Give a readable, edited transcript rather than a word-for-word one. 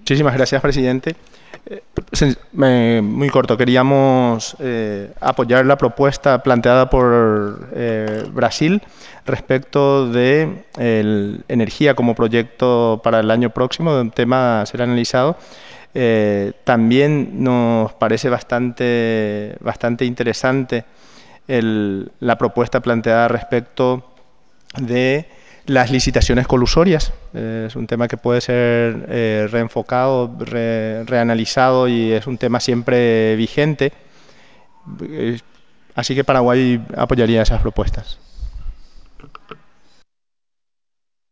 Muchísimas gracias, presidente. Muy corto, queríamos apoyar la propuesta planteada por Brasil respecto de energía como proyecto para el año próximo, un tema a ser analizado. También nos parece bastante interesante la propuesta planteada respecto de las licitaciones colusorias. Es un tema que puede ser reenfocado, reanalizado y es un tema siempre vigente. Así que Paraguay apoyaría esas propuestas.